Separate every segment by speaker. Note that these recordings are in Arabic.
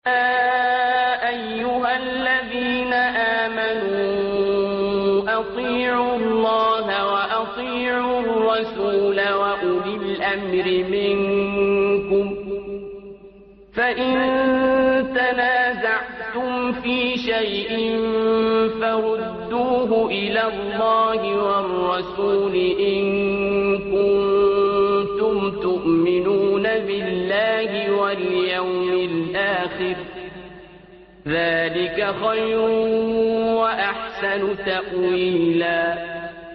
Speaker 1: أيها الذين آمنوا أطيعوا الله وأطيعوا الرسول وأولي الأمر منكم فإن تنازعتم في شيء فردوه إلى الله والرسول إن كنتم تؤمنون بالله واليوم الآخر ذلك خير وأحسن تأويلا.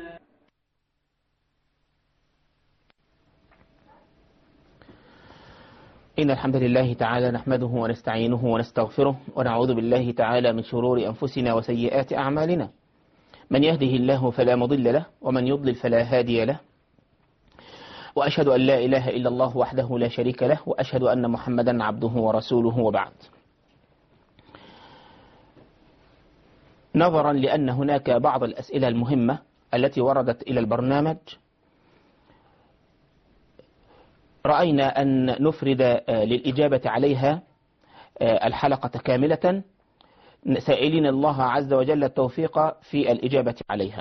Speaker 2: إن الحمد لله تعالى نحمده ونستعينه ونستغفره ونعوذ بالله تعالى من شرور أنفسنا وسيئات أعمالنا، من يهده الله فلا مضل له ومن يضلل فلا هادي له، وأشهد أن لا إله إلا الله وحده لا شريك له، وأشهد أن محمدا عبده ورسوله، وبعد. نظرا لأن هناك بعض الأسئلة المهمة التي وردت إلى البرنامج، رأينا أن نفرد للإجابة عليها الحلقة كاملة، سائلين الله عز وجل التوفيق في الإجابة عليها.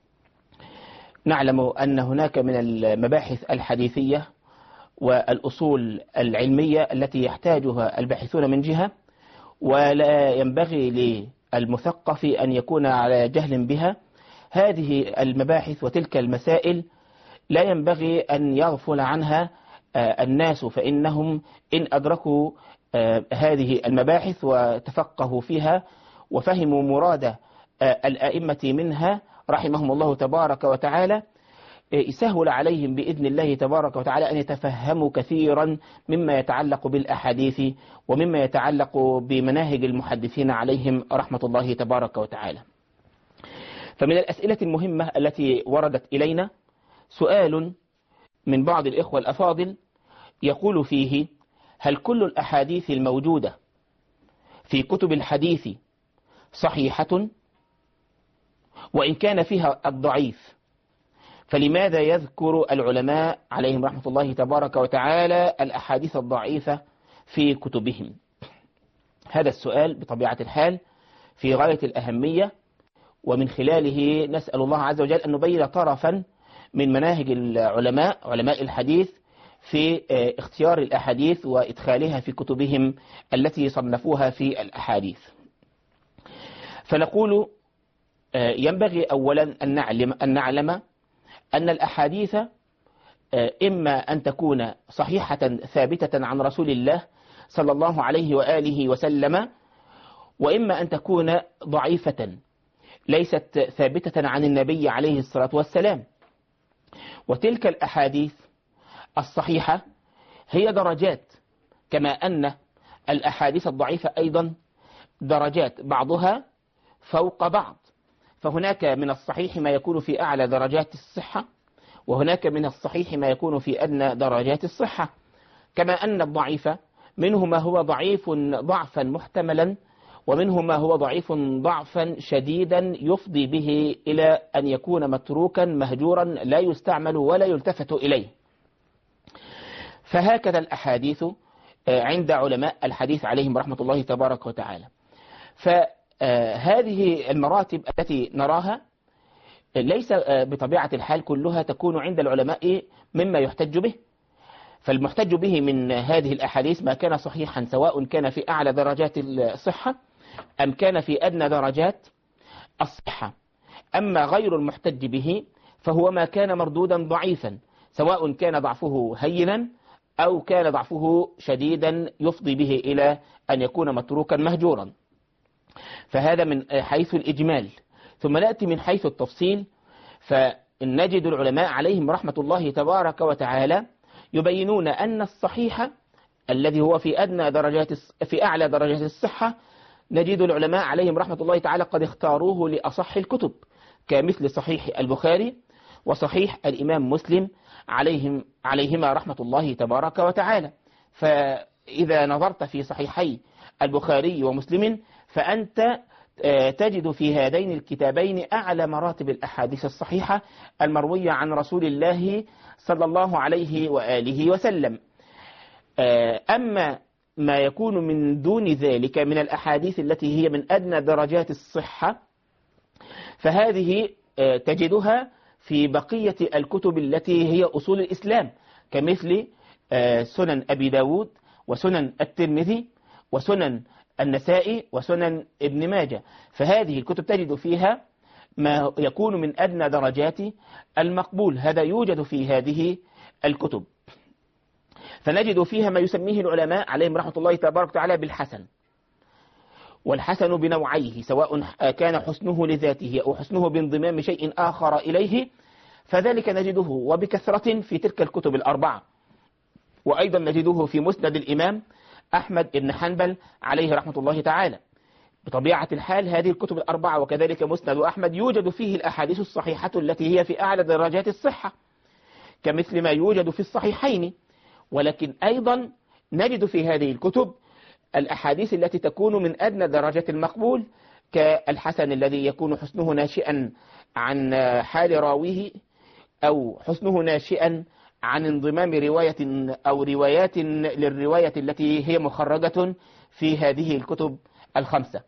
Speaker 2: نعلم أن هناك من المباحث الحديثية والأصول العلمية التي يحتاجها الباحثون من جهة، ولا ينبغي للمثقف أن يكون على جهل بها. هذه المباحث وتلك المسائل لا ينبغي أن يغفل عنها الناس، فإنهم إن أدركوا هذه المباحث وتفقهوا فيها وفهموا مراد الأئمة منها رحمهم الله تبارك وتعالى، يسهل عليهم بإذن الله تبارك وتعالى أن يتفهموا كثيرا مما يتعلق بالأحاديث ومما يتعلق بمناهج المحدثين عليهم رحمة الله تبارك وتعالى. فمن الأسئلة المهمة التي وردت إلينا سؤال من بعض الإخوة الأفاضل يقول فيه: هل كل الأحاديث الموجودة في كتب الحديث صحيحة؟ وإن كان فيها الضعيف فلماذا يذكر العلماء عليهم رحمة الله تبارك وتعالى الأحاديث الضعيفة في كتبهم؟ هذا السؤال بطبيعة الحال في غاية الأهمية، ومن خلاله نسأل الله عز وجل أن نبين طرفا من مناهج العلماء علماء الحديث في اختيار الأحاديث وإدخالها في كتبهم التي صنفوها في الأحاديث. فنقول ينبغي أولا أن نعلم أن الأحاديث إما أن تكون صحيحة ثابتة عن رسول الله صلى الله عليه وآله وسلم، وإما أن تكون ضعيفة ليست ثابتة عن النبي عليه الصلاة والسلام. وتلك الأحاديث الصحيحة هي درجات، كما أن الأحاديث الضعيفة أيضا درجات، بعضها فوق بعض. فهناك من الصحيح ما يكون في أعلى درجات الصحة، وهناك من الصحيح ما يكون في أدنى درجات الصحة. كما أن الضعيف منه ما هو ضعيف ضعفا محتملا، ومنه ما هو ضعيف ضعفا شديدا يفضي به إلى أن يكون متروكا مهجورا لا يستعمل ولا يلتفت إليه. فهكذا الأحاديث عند علماء الحديث عليهم رحمة الله تبارك وتعالى. فهذه المراتب التي نراها ليس بطبيعة الحال كلها تكون عند العلماء مما يحتج به. فالمحتج به من هذه الأحاديث ما كان صحيحا، سواء كان في أعلى درجات الصحة أم كان في أدنى درجات الصحة. أما غير المحتج به فهو ما كان مردودا ضعيفا، سواء كان ضعفه هينا أو كان ضعفه شديدا يفضي به إلى أن يكون متروكا مهجورا. فهذا من حيث الإجمال. ثم نأتي من حيث التفصيل، فنجد العلماء عليهم رحمة الله تبارك وتعالى يبينون أن الصحيح الذي هو في أعلى درجات الصحة نجد العلماء عليهم رحمة الله تعالى قد اختاروه لأصح الكتب، كمثل صحيح البخاري وصحيح الإمام مسلم عليهما رحمة الله تبارك وتعالى. فإذا نظرت في صحيحي البخاري ومسلم فأنت تجد في هذين الكتابين أعلى مراتب الأحاديث الصحيحة المروية عن رسول الله صلى الله عليه وآله وسلم. أما ما يكون من دون ذلك من الأحاديث التي هي من أدنى درجات الصحة، فهذه تجدها في بقية الكتب التي هي أصول الإسلام، كمثل سنن أبي داود وسنن الترمذي وسنن النسائي وسنن ابن ماجه. فهذه الكتب تجد فيها ما يكون من أدنى درجات المقبول، هذا يوجد في هذه الكتب. فنجد فيها ما يسميه العلماء عليهم رحمة الله تبارك وتعالى بالحسن، والحسن بنوعيه، سواء كان حسنه لذاته أو حسنه بانضمام شيء آخر إليه، فذلك نجده وبكثرة في تلك الكتب الأربعة. وأيضا نجده في مسند الإمام أحمد بن حنبل عليه رحمة الله تعالى. بطبيعة الحال هذه الكتب الأربعة وكذلك مسند أحمد يوجد فيه الأحاديث الصحيحة التي هي في أعلى درجات الصحة، كمثل ما يوجد في الصحيحين. ولكن أيضا نجد في هذه الكتب الأحاديث التي تكون من أدنى درجات المقبول، كالحسن الذي يكون حسنه ناشئا عن حال راويه، أو حسنه ناشئا عن انضمام رواية أو روايات للرواية التي هي مخرجة في هذه الكتب الخمسة.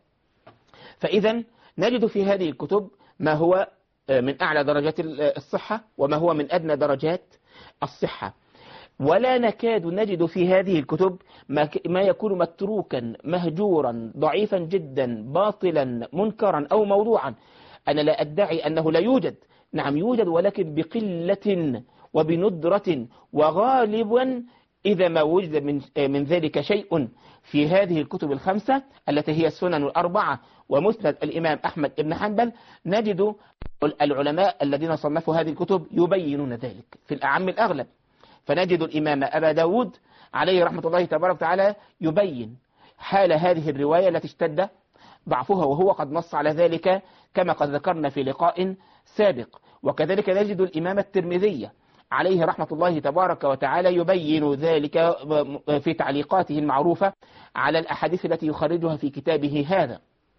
Speaker 2: فإذا نجد في هذه الكتب ما هو من أعلى درجات الصحة وما هو من أدنى درجات الصحة، ولا نكاد نجد في هذه الكتب ما يكون متروكا مهجورا ضعيفا جدا باطلا منكرا أو موضوعا. أنا لا أدعي أنه لا يوجد، نعم يوجد، ولكن بقلة وبندرة، وغالبا إذا ما وجد من ذلك شيء في هذه الكتب الخمسة التي هي السنن الأربعة ومسند الإمام أحمد بن حنبل، نجد العلماء الذين صنفوا هذه الكتب يبينون ذلك في الأعم الأغلب. فنجد الإمام أبا داود عليه رحمة الله تبارك وتعالى يبين حال هذه الرواية التي اشتد ضعفها، وهو قد نص على ذلك كما قد ذكرنا في لقاء سابق. وكذلك نجد الإمام الترمذي عليه رحمة الله تبارك وتعالى يبين ذلك في تعليقاته المعروفة على الأحاديث التي يخرجها في كتابه هذا.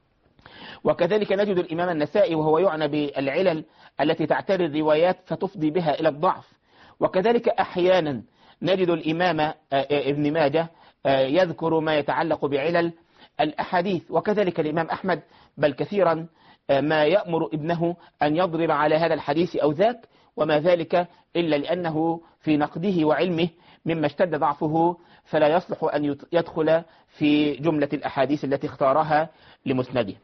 Speaker 2: وكذلك نجد الإمام النسائي وهو يعنى بالعلل التي تعتري الروايات فتفضي بها إلى الضعف. وكذلك أحيانا نجد الإمام ابن ماجه يذكر ما يتعلق بعلل الأحاديث، وكذلك الإمام أحمد، بل كثيرا ما يأمر ابنه أن يضرب على هذا الحديث أو ذاك، وما ذلك إلا لأنه في نقده وعلمه مما اشتد ضعفه فلا يصلح أن يدخل في جملة الأحاديث التي اختارها لمسنده.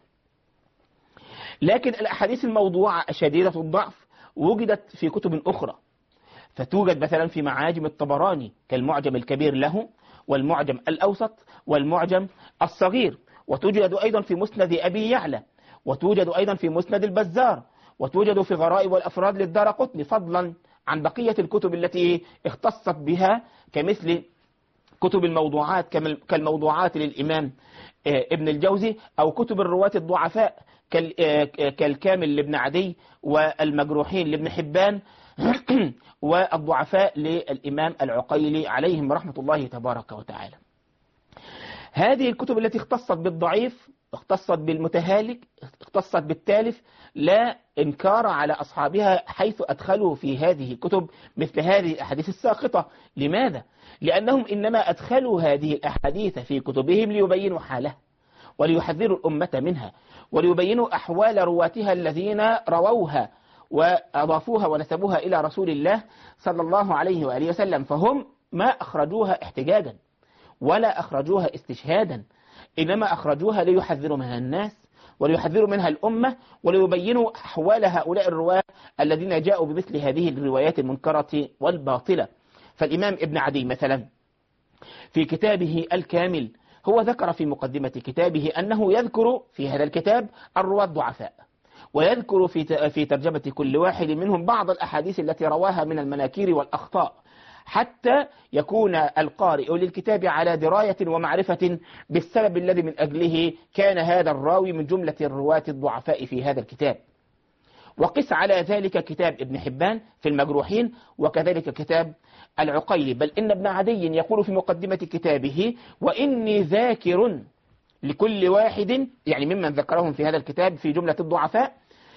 Speaker 2: لكن الأحاديث الموضوعة شديدة الضعف وجدت في كتب أخرى، فتوجد مثلا في معاجم الطبراني كالمعجم الكبير له والمعجم الأوسط والمعجم الصغير، وتوجد أيضا في مسند أبي يعلى، وتوجد أيضا في مسند البزار، وتوجد في غرائب والأفراد للدارقطني، فضلا عن بقية الكتب التي اختصت بها كمثل كتب الموضوعات كالموضوعات للإمام ابن الجوزي، أو كتب الرواة الضعفاء كالكامل لابن عدي والمجروحين لابن حبان والضعفاء للإمام العقيلي عليهم رحمة الله تبارك وتعالى. هذه الكتب التي اختصت بالضعيف، اختصت بالمتهالك، اختصت بالتالف، لا إنكار على أصحابها حيث أدخلوا في هذه الكتب مثل هذه الأحاديث الساقطة. لماذا؟ لأنهم إنما أدخلوا هذه الأحاديث في كتبهم ليبينوا حالها وليحذروا الأمة منها وليبينوا أحوال رواتها الذين رووها وأضافوها ونسبوها إلى رسول الله صلى الله عليه وآله وسلم. فهم ما أخرجوها احتجاجا ولا أخرجوها استشهادا، إنما أخرجوها ليحذروا منها الناس وليحذروا منها الأمة وليبينوا أحوال هؤلاء الرواة الذين جاءوا بمثل هذه الروايات المنكرة والباطلة. فالإمام ابن عدي مثلا في كتابه الكامل هو ذكر في مقدمة كتابه أنه يذكر في هذا الكتاب الرواة الضعفاء، ويذكر في ترجمة كل واحد منهم بعض الأحاديث التي رواها من المناكير والأخطاء، حتى يكون القارئ للكتاب على دراية ومعرفة بالسبب الذي من أجله كان هذا الراوي من جملة الرواة الضعفاء في هذا الكتاب. وقس على ذلك كتاب ابن حبان في المجروحين، وكذلك كتاب العقيلي. بل إن ابن عدي يقول في مقدمة كتابه: وإني ذاكر لكل واحد، يعني ممن ذكرهم في هذا الكتاب في جملة الضعفاء،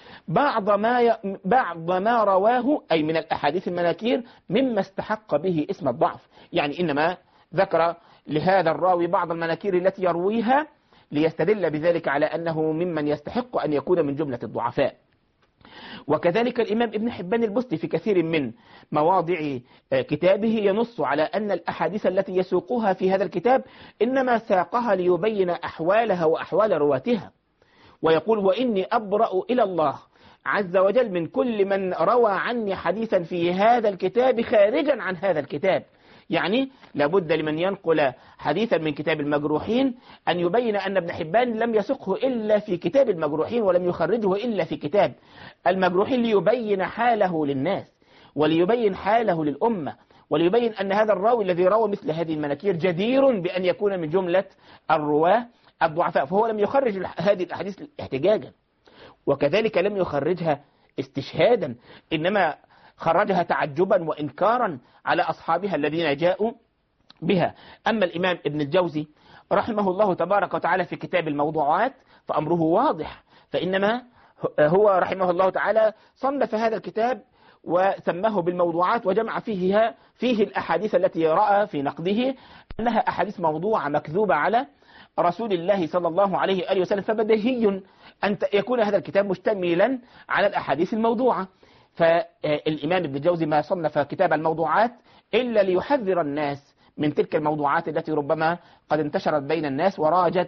Speaker 2: بعض ما رواه أي من الأحاديث المناكير مما استحق به اسم الضعف. يعني إنما ذكر لهذا الراوي بعض المناكير التي يرويها ليستدل بذلك على أنه ممن يستحق أن يكون من جملة الضعفاء. وكذلك الإمام ابن حبان البستي في كثير من مواضع كتابه ينص على أن الأحاديث التي يسوقها في هذا الكتاب إنما ساقها ليبين أحوالها وأحوال رواتها، ويقول: وإني أبرأ إلى الله عز وجل من كل من روى عني حديثا في هذا الكتاب خارجا عن هذا الكتاب. يعني لابد لمن ينقل حديثا من كتاب المجروحين أن يبين أن ابن حبان لم يسقه إلا في كتاب المجروحين ولم يخرجه إلا في كتاب المجروحين، ليبين حاله للناس وليبين حاله للأمة، وليبين أن هذا الراوي الذي روى مثل هذه المناكير جدير بأن يكون من جملة الرواة الضعفاء. فهو لم يخرج هذه الأحاديث احتجاجا، وكذلك لم يخرجها استشهادا، إنما خرجها تعجبا وإنكارا على أصحابها الذين جاءوا بها. أما الإمام ابن الجوزي رحمه الله تبارك وتعالى في كتاب الموضوعات فأمره واضح، فإنما هو رحمه الله تعالى صنف هذا الكتاب وسماه بالموضوعات، وجمع فيه الأحاديث التي رأى في نقده أنها أحاديث موضوعة مكذوبة على رسول الله صلى الله عليه وآله وسلم. فبديهي أن يكون هذا الكتاب مشتملا على الأحاديث الموضوعة. فالإمام ابن الجوزي ما صنف كتاب الموضوعات إلا ليحذر الناس من تلك الموضوعات التي ربما قد انتشرت بين الناس وراجت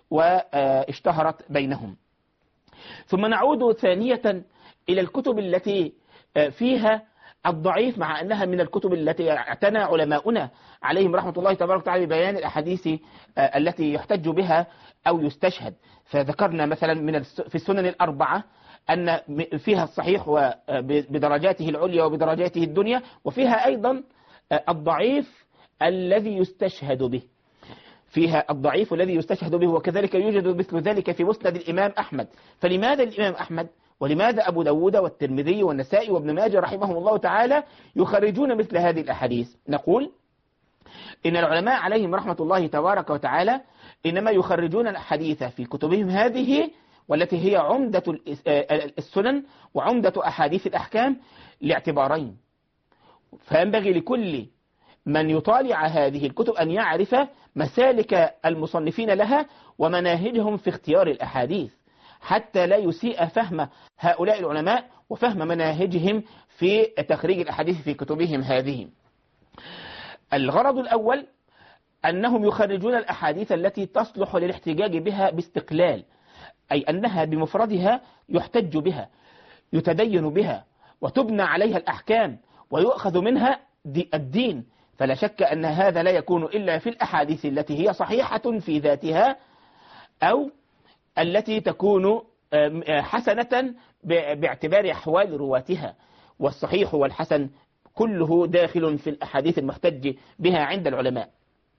Speaker 2: واشتهرت بينهم. ثم نعود ثانية إلى الكتب التي فيها الضعيف، مع أنها من الكتب التي اعتنى علماؤنا عليهم رحمة الله تبارك وتعالى ببيان الأحاديث التي يحتج بها أو يستشهد. فذكرنا مثلا في السنن الأربعة أن فيها الصحيح بدرجاته العليا وبدرجاته الدنيا، وفيها أيضا الضعيف الذي يستشهد به، فيها الضعيف الذي يستشهد به، وكذلك يوجد مثل ذلك في مسند الإمام أحمد. فلماذا الإمام أحمد ولماذا أبو داود والترمذي والنسائي وابن ماجه رحمهم الله تعالى يخرجون مثل هذه الأحاديث؟ نقول إن العلماء عليهم رحمة الله تبارك وتعالى إنما يخرجون الحديث في كتبهم هذه والتي هي عمدة السنن وعمدة أحاديث الأحكام لاعتبارين. فينبغي لكل من يطالع هذه الكتب أن يعرف مسالك المصنفين لها ومناهجهم في اختيار الأحاديث، حتى لا يسيء فهم هؤلاء العلماء وفهم مناهجهم في تخريج الأحاديث في كتبهم هذه. الغرض الأول أنهم يخرجون الأحاديث التي تصلح للاحتجاج بها باستقلال، أي أنها بمفردها يحتج بها، يتدين بها، وتبنى عليها الأحكام، ويؤخذ منها الدين. فلا شك أن هذا لا يكون إلا في الأحاديث التي هي صحيحة في ذاتها أو التي تكون حسنة باعتبار أحوال رواتها. والصحيح والحسن كله داخل في الأحاديث المحتج بها عند العلماء.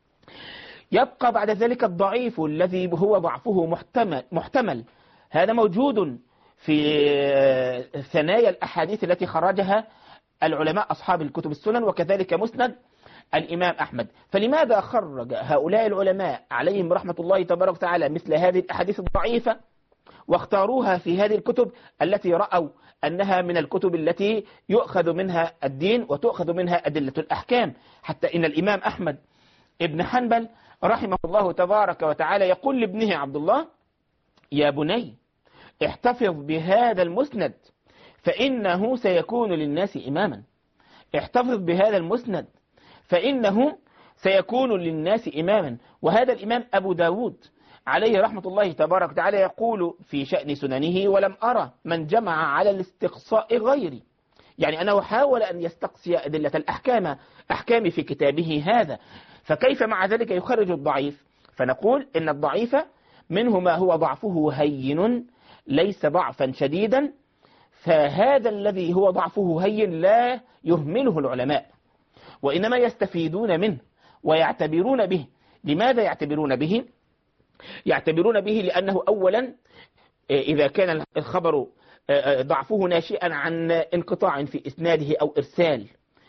Speaker 2: يبقى بعد ذلك الضعيف الذي هو ضعفه محتمل. هذا موجود في ثنايا الأحاديث التي خرجها العلماء أصحاب الكتب السنن، وكذلك مسند الإمام أحمد. فلماذا خرج هؤلاء العلماء عليهم رحمة الله تبارك وتعالى مثل هذه الأحاديث الضعيفة واختاروها في هذه الكتب التي رأوا أنها من الكتب التي يؤخذ منها الدين وتؤخذ منها أدلة الأحكام؟ حتى إن الإمام أحمد ابن حنبل رحمه الله تبارك وتعالى يقول لابنه عبد الله: يا بني احتفظ بهذا المسند فإنه سيكون للناس إماما. احتفظ بهذا المسند فإنه سيكون للناس إماما. وهذا الإمام أبو داود عليه رحمة الله تبارك وتعالى يقول في شأن سننه: ولم أرى من جمع على الاستقصاء غيري، يعني أنه حاول أن يستقصي أدلة أحكام في كتابه هذا، فكيف مع ذلك يخرج الضعيف؟ فنقول إن الضعيف منه ما هو ضعفه هين ليس ضعفا شديدا، فهذا الذي هو ضعفه هين لا يهمله العلماء، وإنما يستفيدون منه ويعتبرون به. لماذا يعتبرون به؟ يعتبرون به لأنه أولا إذا كان الخبر ضعفه ناشئا عن انقطاع في إسناده أو إرسال،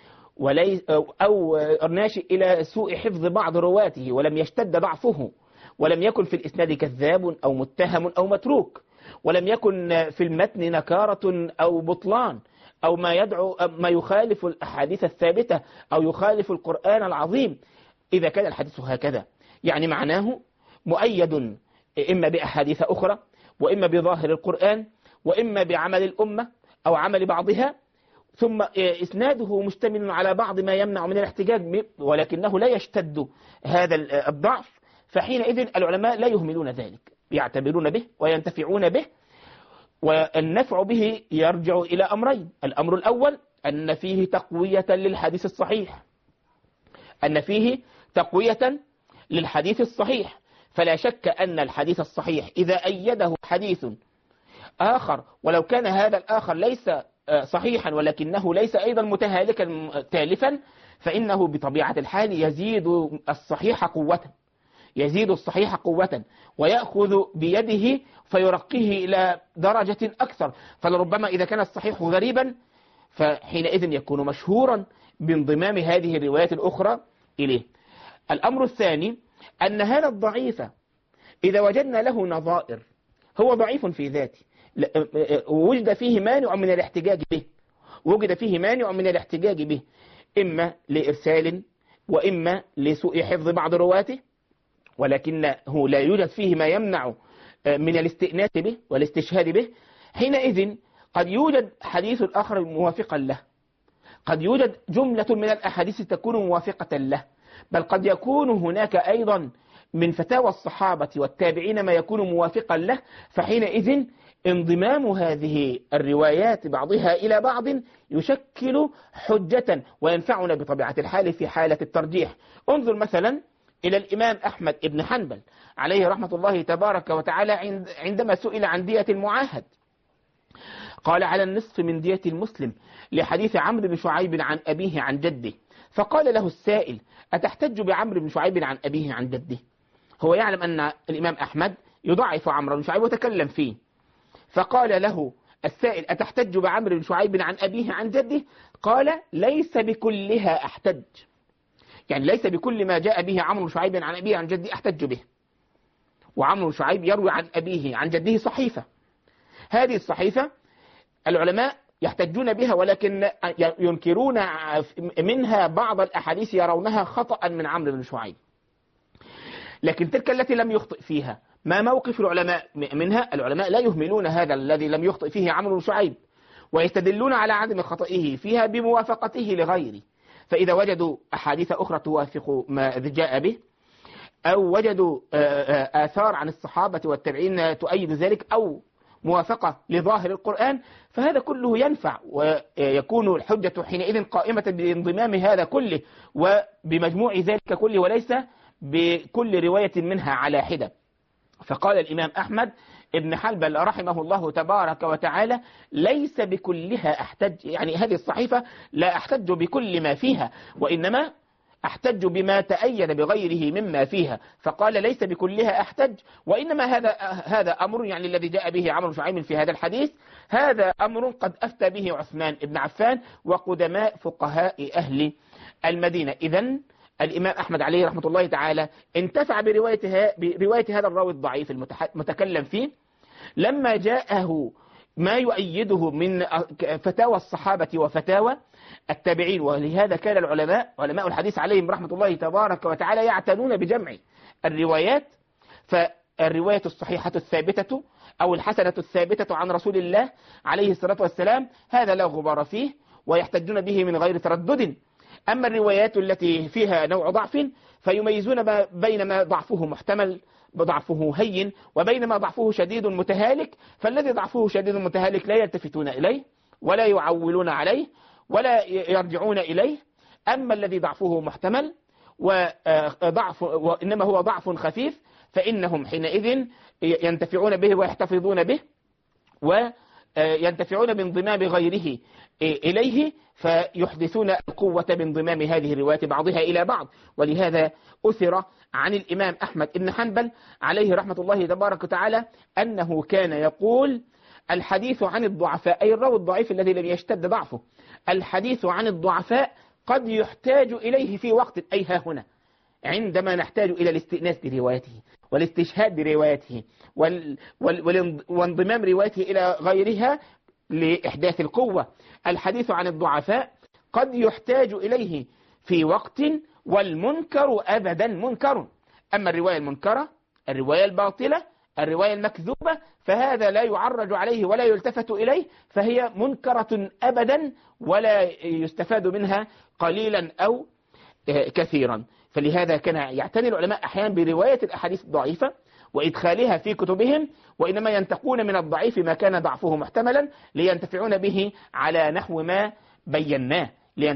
Speaker 2: أو ناشئ إلى سوء حفظ بعض رواته ولم يشتد ضعفه، ولم يكن في الإسناد كذاب أو متهم أو متروك، ولم يكن في المتن نكارة أو بطلان أو ما يخالف الأحاديث الثابتة أو يخالف القرآن العظيم، إذا كان الحديث هكذا، يعني معناه مؤيد إما بأحاديث أخرى، وإما بظاهر القرآن، وإما بعمل الأمة أو عمل بعضها، ثم إسناده مشتمل على بعض ما يمنع من الاحتجاج، ولكنه لا يشتد هذا الضعف، فحينئذ العلماء لا يهملون ذلك، يعتبرون به وينتفعون به. والنفع به يرجع إلى أمرين: الأمر الأول أن فيه تقوية للحديث الصحيح، أن فيه تقوية للحديث الصحيح، فلا شك أن الحديث الصحيح إذا أيده حديث آخر، ولو كان هذا الآخر ليس صحيحا ولكنه ليس أيضا متهالكا تالفا، فإنه بطبيعة الحال يزيد الصحيح قوة، يزيد الصحيح قوة، ويأخذ بيده فيرقيه إلى درجة أكثر. فلربما إذا كان الصحيح غريبا فحينئذ يكون مشهورا بانضمام هذه الروايات الأخرى إليه. الأمر الثاني أن هذا الضعيف إذا وجدنا له نظائر، هو ضعيف في ذاته، وجد فيه مانع من الاحتجاج به، وجد فيه مانع من الاحتجاج به، إما لإرسال وإما لسوء حفظ بعض رواته، ولكنه لا يوجد فيه ما يمنع من الاستئناس به والاستشهاد به. حينئذ قد يوجد حديث آخر موافقا له، قد يوجد جملة من الأحاديث تكون موافقة له، بل قد يكون هناك أيضا من فتاوى الصحابة والتابعين ما يكون موافقا له، فحينئذ انضمام هذه الروايات بعضها إلى بعض يشكل حجة وينفعنا بطبيعة الحال في حالة الترجيح. انظر مثلا إلى الإمام أحمد بن حنبل عليه رحمة الله تبارك وتعالى، عندما سئل عن دية المعاهد قال: على النصف من دية المسلم، لحديث عمرو بن شعيب عن أبيه عن جده. فقال له السائل: أتحتج بعمرو بن شعيب عن أبيه عن جده؟ هو يعلم أن الإمام أحمد يضعف عمرو بن شعيب وتكلم فيه، فقال له السائل: أتحتج بعمرو بن شعيب عن أبيه عن جده؟ قال: ليس بكلها أحتج، يعني ليس بكل ما جاء به عمرو بن شعيب عن أبيه عن جده أحتج به. وعمرو بن شعيب يروي عن أبيه عن جده صحيفة، هذه الصحيفة العلماء يحتجون بها، ولكن ينكرون منها بعض الأحاديث يرونها خطأ من عمرو بن شعيب. لكن تلك التي لم يخطئ فيها، ما موقف العلماء منها؟ العلماء لا يهملون هذا الذي لم يخطئ فيه عمرو بن شعيب، ويستدلون على عدم خطئه فيها بموافقته لغيره. فإذا وجدوا أحاديث أخرى توافق ما جاء به، أو وجدوا آثار عن الصحابة والتابعين تؤيد ذلك، أو موافقة لظاهر القرآن، فهذا كله ينفع، ويكون الحجة حينئذ قائمة بانضمام هذا كله وبمجموع ذلك كله، وليس بكل رواية منها على حدة. فقال الإمام أحمد ابن حنبل رحمه الله تبارك وتعالى: ليس بكلها أحتج، يعني هذه الصحيفة لا أحتج بكل ما فيها، وإنما أحتج بما تأيد بغيره مما فيها. فقال: ليس بكلها أحتج، وإنما هذا أمر، يعني الذي جاء به عمرو بن شعيب في هذا الحديث، هذا أمر قد أفتى به عثمان بن عفان وقدماء فقهاء أهل المدينة. إذن الإمام أحمد عليه رحمة الله تعالى انتفع برواية هذا الراوي الضعيف المتكلم فيه، لما جاءه ما يؤيده من فتاوى الصحابة وفتاوى التابعين. ولهذا كان علماء الحديث عليهم رحمة الله تبارك وتعالى يعتنون بجمع الروايات، فالرواية الصحيحة الثابتة أو الحسنة الثابتة عن رسول الله عليه الصلاة والسلام هذا لا غبار فيه، ويحتجون به من غير تردد. أما الروايات التي فيها نوع ضعف فيميزون بين ما ضعفه محتمل ضعفه هين، وبين ما ضعفه شديد متهالك، فالذي ضعفه شديد متهالك لا يلتفتون إليه ولا يعولون عليه ولا يرجعون إليه. أما الذي ضعفه محتمل وإنما هو ضعف خفيف، فإنهم حينئذ ينتفعون به ويحتفظون به، وينتفعون بانضمام غيره إليه، فيحدثون القوة بانضمام هذه الروايات بعضها إلى بعض. ولهذا أثر عن الإمام أحمد بن حنبل عليه رحمة الله تبارك وتعالى أنه كان يقول: الحديث عن الضعفاء، أي الراوي الضعيف الذي لم يشتد ضعفه، الحديث عن الضعفاء قد يحتاج إليه في وقت، أي ها هنا، عندما نحتاج إلى الاستئناس بروايته والاستشهاد بروايته وانضمام روايته إلى غيرها لإحداث القوة. الحديث عن الضعفاء قد يحتاج إليه في وقت والمنكر أبدا منكر. أما الرواية المنكرة، الرواية الباطلة، الرواية المكذوبة، فهذا لا يعرج عليه ولا يلتفت إليه، فهي منكرة أبدا ولا يستفاد منها قليلا أو كثيرا. فلهذا كان يعتني العلماء أحيانا برواية الأحاديث الضعيفة وإدخالها في كتبهم، وإنما ينتقون من الضعيف ما كان ضعفه محتملا لينتفعون به على نحو ما بيناه،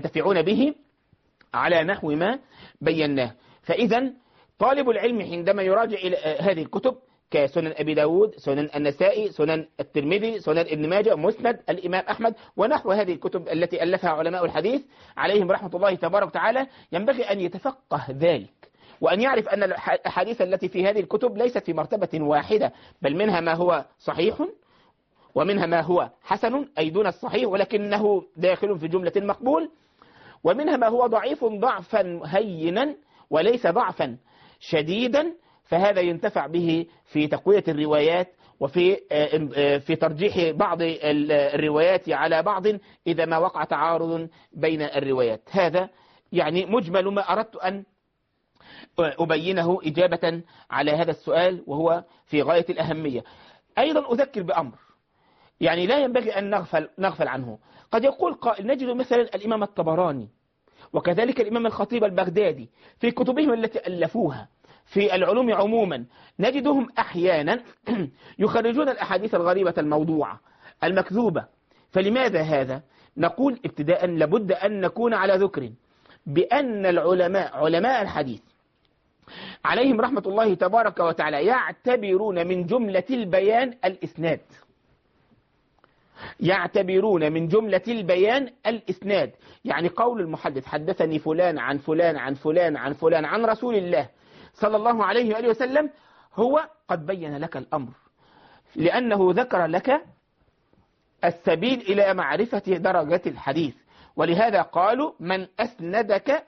Speaker 2: فإذا طالب العلم عندما يراجع إلى هذه الكتب كسنن أبي داود، سنن النسائي، سنن الترمذي، سنن ابن ماجه، مسند الإمام أحمد، ونحو هذه الكتب التي ألفها علماء الحديث عليهم رحمة الله تبارك وتعالى، ينبغي أن يتفقه ذلك، وأن يعرف أن الأحاديث التي في هذه الكتب ليست في مرتبة واحدة، بل منها ما هو صحيح ومنها ما هو حسن أي دون الصحيح ولكنه داخل في جملة المقبول، ومنها ما هو ضعيف ضعفا هينا وليس ضعفا شديدا، فهذا ينتفع به في تقوية الروايات وفي ترجيح بعض الروايات على بعض إذا ما وقع تعارض بين الروايات. هذا يعني مجمل ما أردت أن أبينه إجابة على هذا السؤال، وهو في غاية الأهمية. أيضا أذكر بأمر يعني لا ينبغي أن نغفل عنه. قد يقول قائل نجد مثلا الإمام الطبراني وكذلك الإمام الخطيب البغدادي في كتبهم التي ألفوها في العلوم عموما، نجدهم أحيانا يخرجون الأحاديث الغريبة الموضوعة المكذوبة. فلماذا هذا؟ نقول ابتداء لابد أن نكون على ذكر بأن علماء الحديث عليهم رحمة الله تبارك وتعالى يعتبرون من جملة البيان الإسناد، يعني قول المحدث حدثني فلان عن فلان عن فلان عن فلان عن رسول الله صلى الله عليه وآله وسلم، هو قد بين لك الأمر، لأنه ذكر لك السبيل إلى معرفة درجة الحديث. ولهذا قالوا من أسندك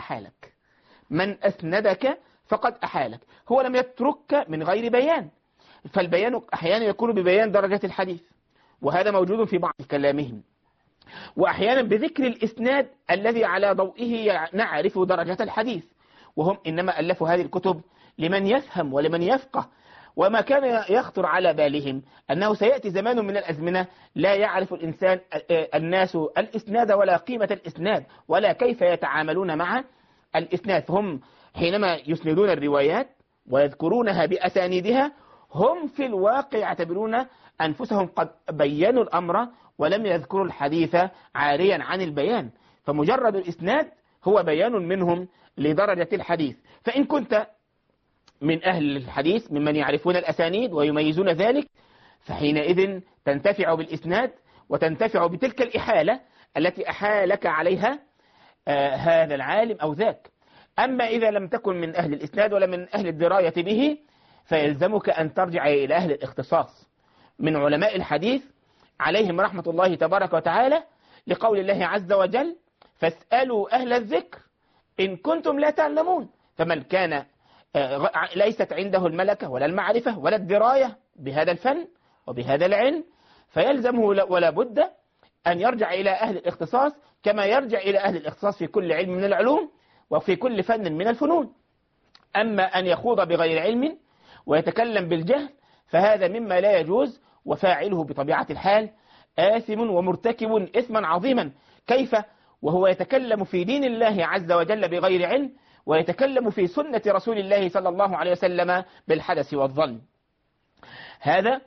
Speaker 2: فقد أحالك، هو لم يتركك من غير بيان، فالبيان أحيانا يكون ببيان درجة الحديث، وهذا موجود في بعض كلامهم، وأحيانا بذكر الإسناد الذي على ضوئه نعرف درجة الحديث. وهم إنما ألفوا هذه الكتب لمن يفهم ولمن يفقه، وما كان يخطر على بالهم أنه سيأتي زمان من الأزمنة لا يعرف الناس الإسناد ولا قيمة الإسناد ولا كيف يتعاملون مع الإسناد. فهم حينما يسندون الروايات ويذكرونها بأسانيدها هم في الواقع يعتبرون أنفسهم قد بينوا الأمر ولم يذكروا الحديث عاريا عن البيان، فمجرد الإسناد هو بيان منهم لدرجة الحديث. فإن كنت من أهل الحديث ممن يعرفون الأسانيد ويميزون ذلك، فحينئذ تنتفع بالإسناد وتنتفع بتلك الإحالة التي أحالك عليها هذا العالم أو ذاك. أما إذا لم تكن من أهل الإسناد ولا من أهل الدراية به، فيلزمك أن ترجع إلى أهل الاختصاص من علماء الحديث عليهم رحمة الله تبارك وتعالى، لقول الله عز وجل فاسألوا أهل الذكر إن كنتم لا تعلمون. فمن كان ليست عنده الملكة ولا المعرفة ولا الدراية بهذا الفن وبهذا العلم، فيلزمه ولا بد أن يرجع إلى أهل الاختصاص كما يرجع إلى أهل الاختصاص في كل علم من العلوم وفي كل فن من الفنون. أما أن يخوض بغير علم ويتكلم بالجهل فهذا مما لا يجوز، وفاعله بطبيعة الحال آثم ومرتكب إثما عظيما. كيف وهو يتكلم في دين الله عز وجل بغير علم ويتكلم في سنة رسول الله صلى الله عليه وسلم بالحدث والظن؟ هذا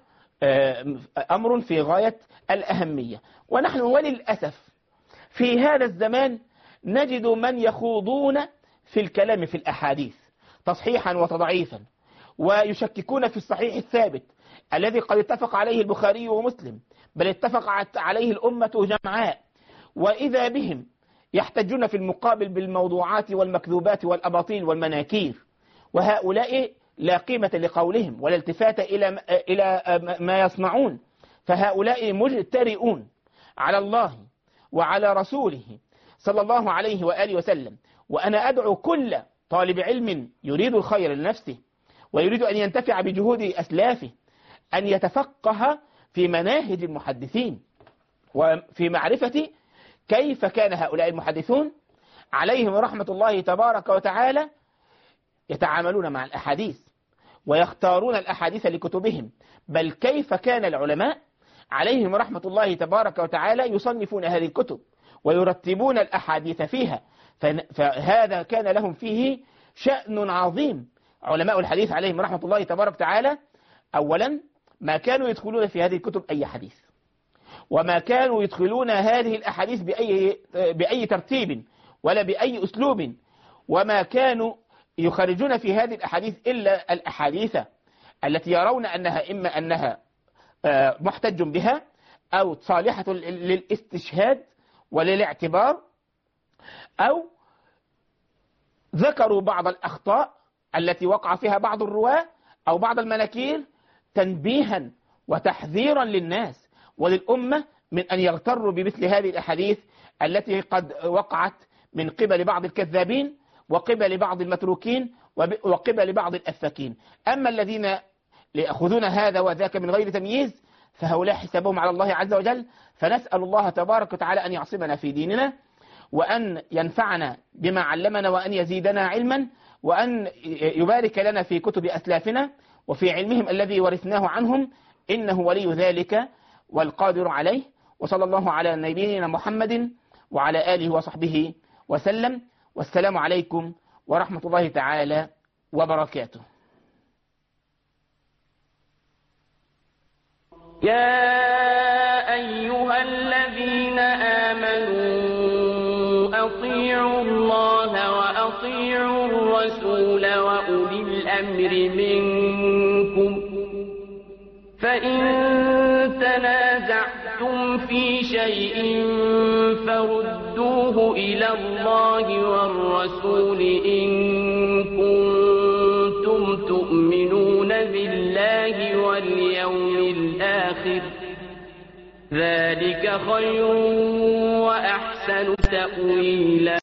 Speaker 2: أمر في غاية الأهمية. ونحن وللأسف في هذا الزمان نجد من يخوضون في الكلام في الأحاديث تصحيحا وتضعيفا، ويشككون في الصحيح الثابت الذي قد اتفق عليه البخاري ومسلم، بل اتفقت عليه الأمة جمعاء، وإذا بهم يحتجون في المقابل بالموضوعات والمكذوبات والأباطيل والمناكير. وهؤلاء لا قيمة لقولهم ولا التفات إلى ما يصنعون، فهؤلاء مجترئون على الله وعلى رسوله صلى الله عليه وآله وسلم. وأنا أدعو كل طالب علم يريد الخير لنفسه ويريد أن ينتفع بجهود أسلافه أن يتفقه في مناهج المحدثين وفي معرفة كيف كان هؤلاء المحدثون عليهم رحمة الله تبارك وتعالى يتعاملون مع الأحاديث ويختارون الأحاديث لكتبهم، بل كيف كان العلماء عليهم رحمة الله تبارك وتعالى يصنفون هذه الكتب ويرتبون الأحاديث فيها، فهذا كان لهم فيه شأن عظيم. علماء الحديث عليهم رحمة الله تبارك وتعالى أولا ما كانوا يدخلون في هذه الكتب أي حديث، وما كانوا يدخلون هذه الأحاديث بأي ترتيب ولا بأي أسلوب، وما كانوا يخرجون في هذه الأحاديث إلا الأحاديث التي يرون أنها إما أنها محتج بها أو صالحة للاستشهاد وللاعتبار، أو ذكروا بعض الأخطاء التي وقع فيها بعض الرواة أو بعض المناكير تنبيها وتحذيرا للناس وللأمة من أن يغتروا بمثل هذه الأحاديث التي قد وقعت من قبل بعض الكذابين وقبل بعض المتروكين وقبل بعض الأفاكين. أما الذين يأخذون هذا وذاك من غير تمييز فهؤلاء حسابهم على الله عز وجل. فنسأل الله تبارك وتعالى أن يعصمنا في ديننا، وأن ينفعنا بما علمنا، وأن يزيدنا علما، وأن يبارك لنا في كتب أسلافنا وفي علمهم الذي ورثناه عنهم، إنه ولي ذلك والقادر عليه. وصلى الله على نبينا محمد وعلى آله وصحبه وسلم، والسلام عليكم ورحمة الله تعالى وبركاته.
Speaker 1: يا أيها الذين آمنوا أطيعوا الله وأطيعوا الرسول وأولي الأمر منكم، فإن تنازعتم في شيء فردوه إلى الله والرسول إن كنتم تؤمنون بالله واليوم الآخر، ذلك خير وأحسن تأويلا.